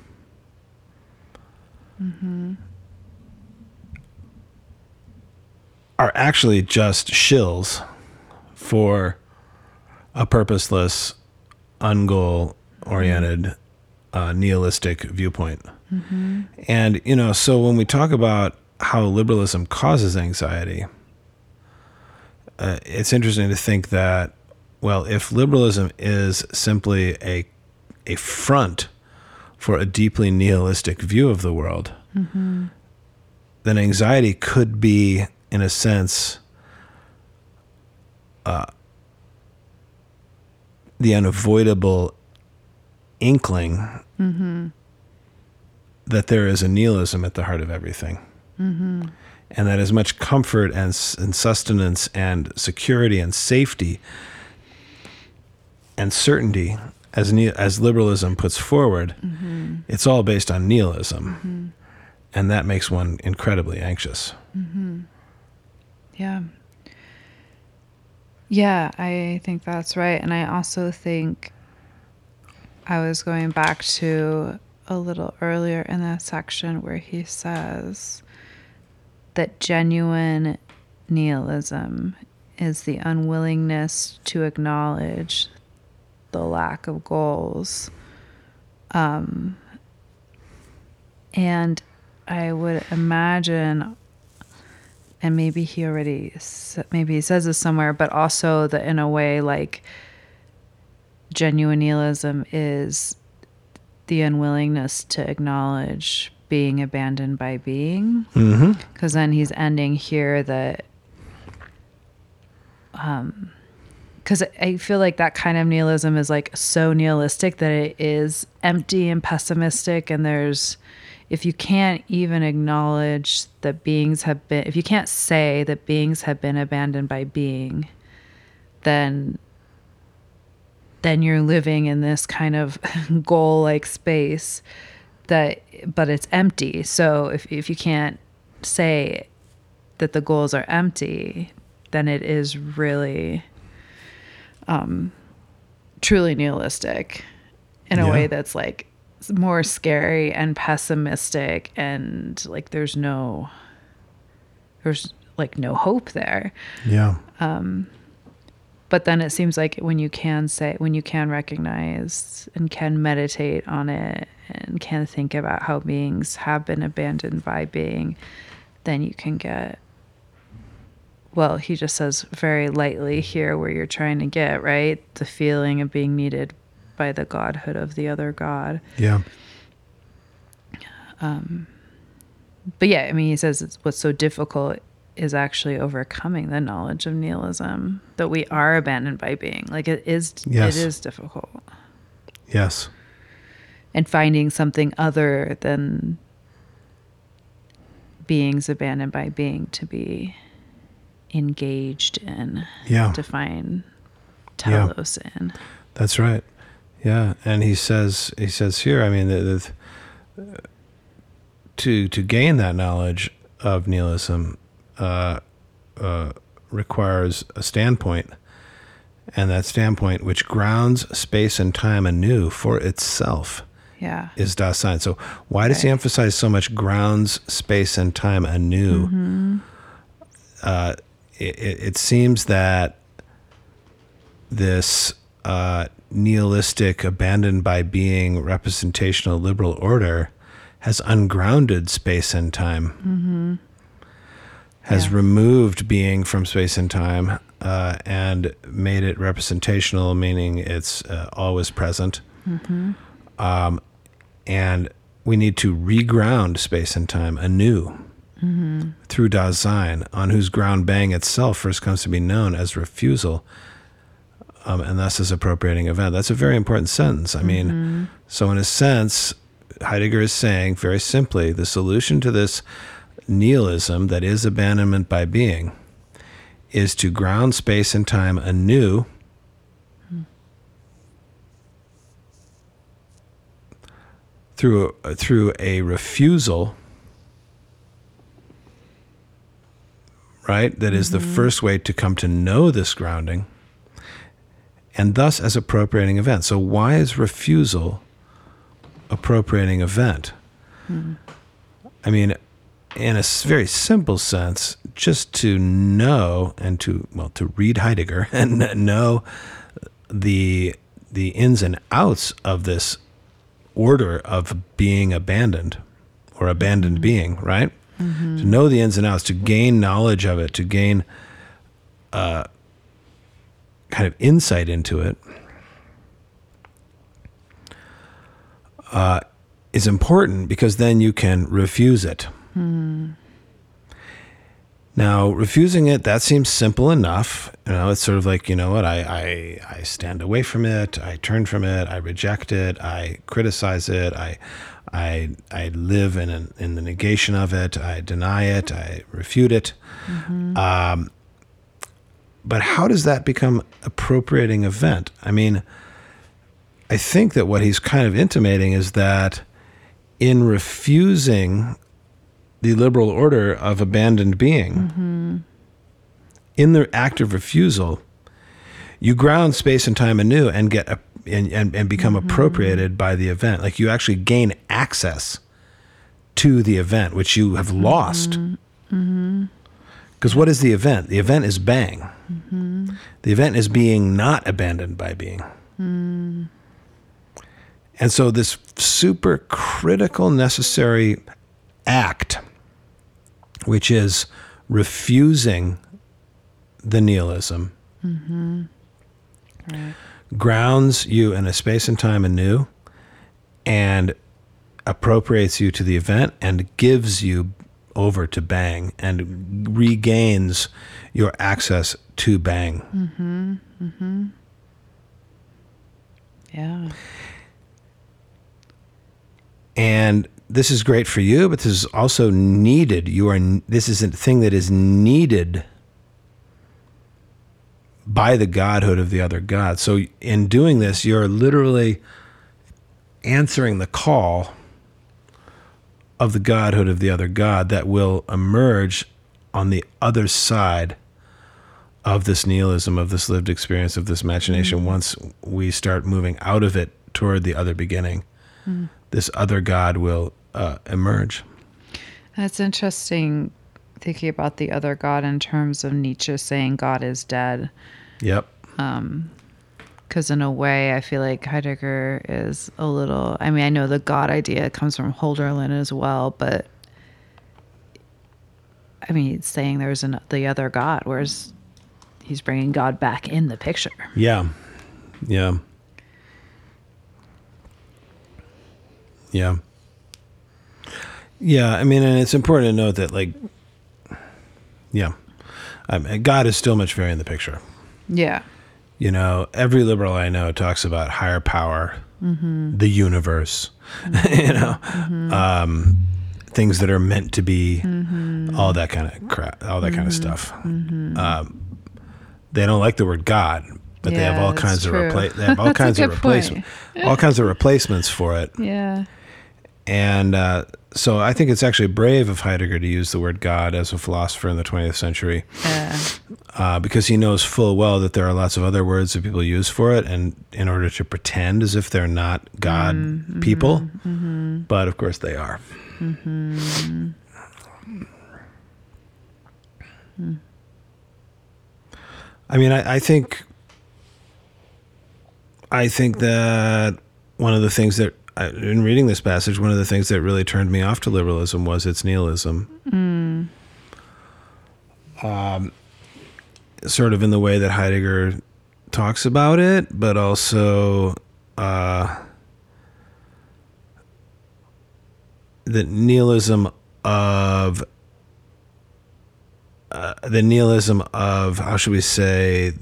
are actually just shills for a purposeless, ungoal-oriented, nihilistic viewpoint. And, so when we talk about how liberalism causes anxiety, it's interesting to think that, well, if liberalism is simply a front for a deeply nihilistic view of the world, then anxiety could be, in a sense, the unavoidable inkling that there is a nihilism at the heart of everything. And that as much comfort and sustenance and security and safety and certainty as liberalism puts forward, it's all based on nihilism. And that makes one incredibly anxious. Yeah. Yeah, I think that's right. And I also think I was going back to a little earlier in that section where he says that genuine nihilism is the unwillingness to acknowledge the lack of goals. And I would imagine, and maybe he says this somewhere, but also that in a way, like, genuine nihilism is the unwillingness to acknowledge being abandoned by being. Because then he's ending here that, because I feel like that kind of nihilism is like so nihilistic that it is empty and pessimistic, and if you can't even acknowledge that if you can't say that beings have been abandoned by being, then you're living in this kind of goal-like space but it's empty. So if you can't say that the goals are empty, then it is really truly nihilistic in a way that's like more scary and pessimistic, and like there's like no hope there. But then it seems like when you can recognize and can meditate on it and can think about how beings have been abandoned by being, then you can get, well, he just says very lightly here where you're trying to get, right? The feeling of being needed by the godhood of the other God. Yeah. But yeah, I mean, he says what's so difficult is actually overcoming the knowledge of nihilism, that we are abandoned by being. Like it is difficult. Yes. And finding something other than beings abandoned by being to be engaged in, to find telos in. That's right. Yeah. And he says here, I mean, to gain that knowledge of nihilism requires a standpoint, and that standpoint, which grounds space and time anew for itself, is Dasein. So why does he emphasize so much grounds space and time anew? It seems that this nihilistic, abandoned by being, representational liberal order has ungrounded space and time, has removed being from space and time, and made it representational, meaning it's always present. And we need to reground space and time anew through Dasein, on whose ground Bang itself first comes to be known as refusal, and thus as appropriating event. That's a very important sentence. I mean, so in a sense, Heidegger is saying very simply, the solution to this nihilism that is abandonment by being is to ground space and time anew through a refusal, right? That is the first way to come to know this grounding, and thus as appropriating event. So why is refusal appropriating event? I mean, in a very simple sense, just to know and to read Heidegger and know the ins and outs of this order of being abandoned or abandoned being, right? To know the ins and outs, to gain knowledge of it, to gain kind of insight into it, is important, because then you can refuse it. Now, refusing it, that seems simple enough. It's sort of like, you know what, I stand away from it, I turn from it, I reject it, I criticize it, I live in the negation of it, I deny it, I refute it. But how does that become appropriating event? I mean, I think that what he's kind of intimating is that in refusing the liberal order of abandoned being, in the act of refusal, you ground space and time anew and get and become appropriated by the event. Like, you actually gain access to the event, which you have lost. Because what is the event? The event is bang. The event is being not abandoned by being. And so this super critical, necessary act, which is refusing the nihilism, Right. grounds you in a space and time anew and appropriates you to the event and gives you over to bang and regains your access to bang. Yeah. And this is great for you, but this is also needed. This is a thing that is needed by the godhood of the other God. So in doing this, you're literally answering the call of the godhood of the other God that will emerge on the other side of this nihilism, of this lived experience, of this imagination, once we start moving out of it toward the other beginning. This other God will emerge. That's interesting, thinking about the other God in terms of Nietzsche saying God is dead. Yep. Because in a way, I feel like Heidegger is a little... I mean, I know the God idea comes from Hölderlin as well, but I mean, he's saying there's the other God, whereas he's bringing God back in the picture. Yeah. Yeah. Yeah. Yeah, I mean, and it's important to note that, like, yeah, God is still much very in the picture. Yeah. You know, every liberal I know talks about higher power, the universe, you know, things that are meant to be, all that kind of crap, all that kind of stuff. They don't like the word God, but they have all kinds of they have all kinds of replacements for it. Yeah. And so I think it's actually brave of Heidegger to use the word God as a philosopher in the 20th century, because he knows full well that there are lots of other words that people use for it, and in order to pretend as if they're not God people, but of course they are. I mean, I think that one of the things that, in reading this passage, one of the things that really turned me off to liberalism was its nihilism. Sort of in the way that Heidegger talks about it, but also the nihilism of how should we say,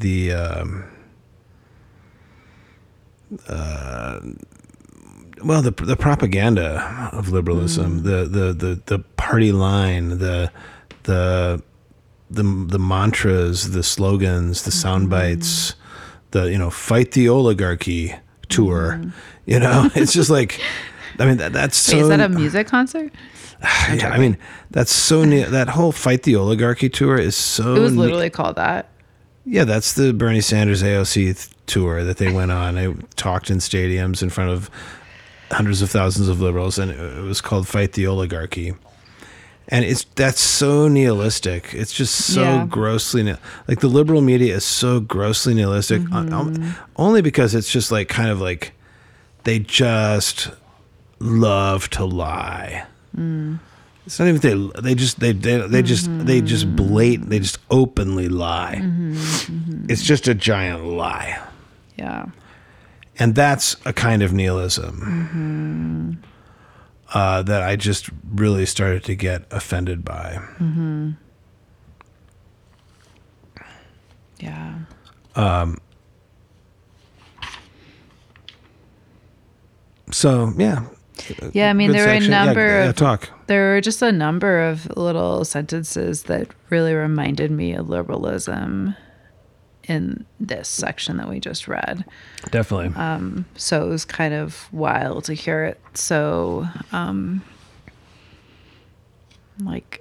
well, the propaganda of liberalism, the party line, the mantras, the slogans, the sound bites, the fight the oligarchy tour. It's just like, I mean, that's so. Wait, is that a music concert? Yeah, I mean, that's so that whole fight the oligarchy tour is so. It was literally called that. Yeah, that's the Bernie Sanders AOC tour that they went on. They talked in stadiums in front of hundreds of thousands of liberals, and it was called Fight the Oligarchy. And that's so nihilistic. It's just so grossly like the liberal media is so grossly nihilistic, only because it's just like kind of like they just love to lie. It's not even they just openly lie. It's just a giant lie. Yeah. And that's a kind of nihilism that I just really started to get offended by. Yeah. So, yeah. Yeah, I mean, Good there were a section. number of talk. there were just a number of little sentences that really reminded me of liberalism in this section that we just read. Definitely. So it was kind of wild to hear it so like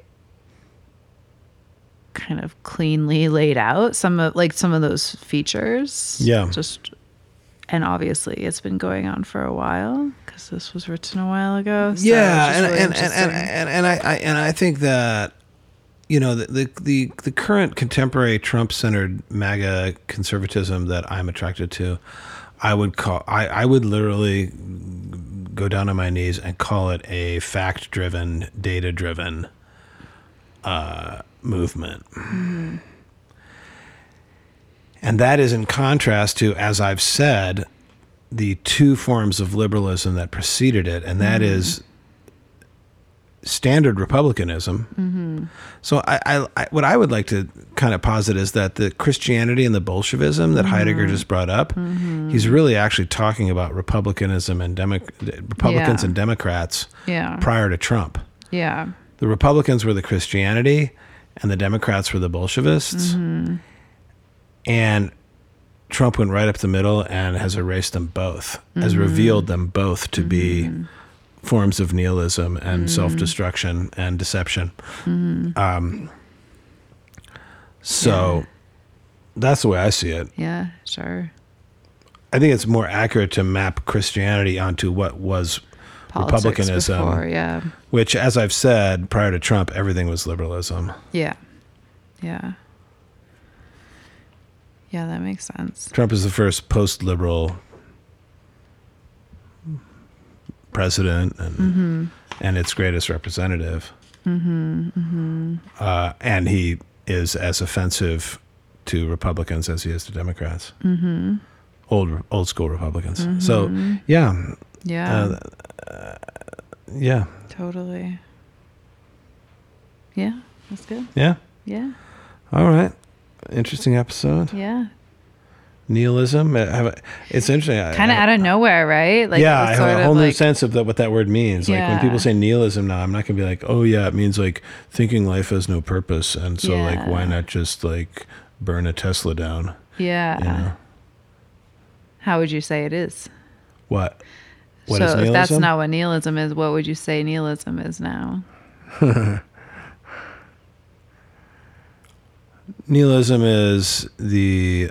kind of cleanly laid out, some of those features. Yeah. And obviously it's been going on for a while because this was written a while ago. So Yeah, it's just really and I think that the current contemporary Trump-centered MAGA conservatism that I'm attracted to, I would literally go down on my knees and call it a fact-driven, data-driven movement. And that is in contrast to, as I've said, the two forms of liberalism that preceded it, and that is standard republicanism. So I what I would like to kind of posit is that the Christianity and the Bolshevism that Heidegger just brought up, he's really actually talking about republicanism and Republicans and Democrats prior to Trump. Yeah. The Republicans were the Christianity and the Democrats were the Bolshevists. And Trump went right up the middle and has erased them both, has revealed them both to be forms of nihilism and self-destruction and deception. So that's the way I see it. Yeah, sure. I think it's more accurate to map Christianity onto what was Politics republicanism, before, which, as I've said, prior to Trump, everything was liberalism. Yeah, that makes sense. Trump is the first post-liberal president and its greatest representative. And he is as offensive to Republicans as he is to Democrats. Old school Republicans. So, yeah. Totally. Yeah, that's good. Yeah. Yeah. All right. Interesting episode. Yeah. Nihilism. It's interesting. Kind of out of nowhere, right? Like, I it was have sort a whole of new like, sense of what that word means. Like when people say nihilism now, I'm not going to be like, oh yeah, it means like thinking life has no purpose. And so like, why not just like burn a Tesla down? Yeah. You know? How would you say it is? What So is if nihilism? that's not what nihilism is, what would you say nihilism is now? Nihilism is the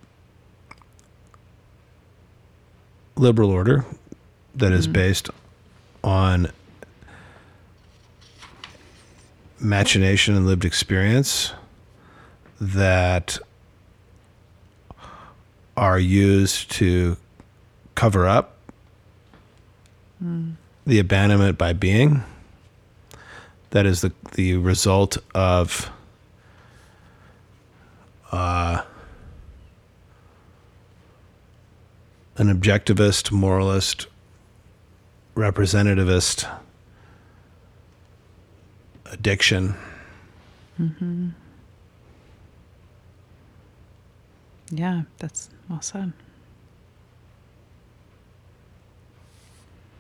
liberal order that is based on machination and lived experience that are used to cover up the abandonment by being. That is the result of an objectivist, moralist, representativist addiction. Yeah, that's well said.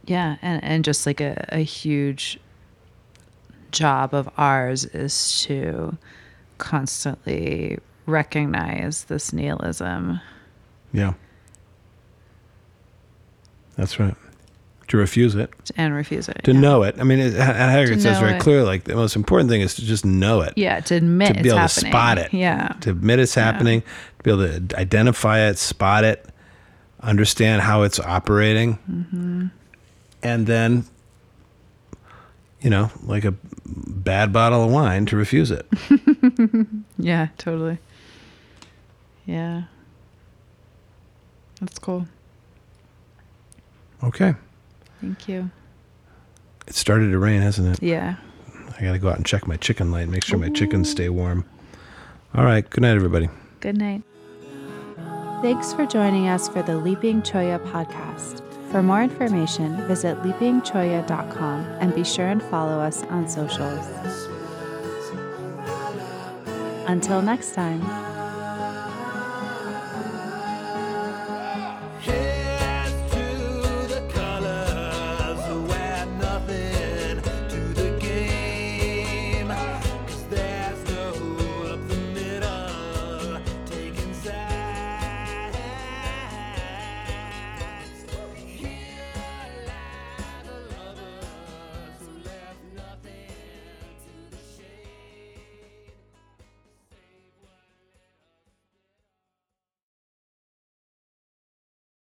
Yeah, and just like a huge job of ours is to constantly recognize this nihilism. Yeah. That's right. To refuse it. And refuse it. To know it. I mean, Heidegger To says know very it. clearly, like, the most important thing is to just know it. Yeah, to admit To be able it's to happening. spot it. Yeah. To admit it's happening, to be able to identify it, spot it, understand how it's operating. Mm-hmm. And then, like a bad bottle of wine, to refuse it. Yeah, totally. Yeah. That's cool. Okay. Thank you. It started to rain, hasn't it? Yeah. I got to go out and check my chicken light, make sure my chickens stay warm. All right. Good night, everybody. Good night. Thanks for joining us for the Leaping Choya podcast. For more information, visit leapingchoya.com and be sure and follow us on socials. Until next time.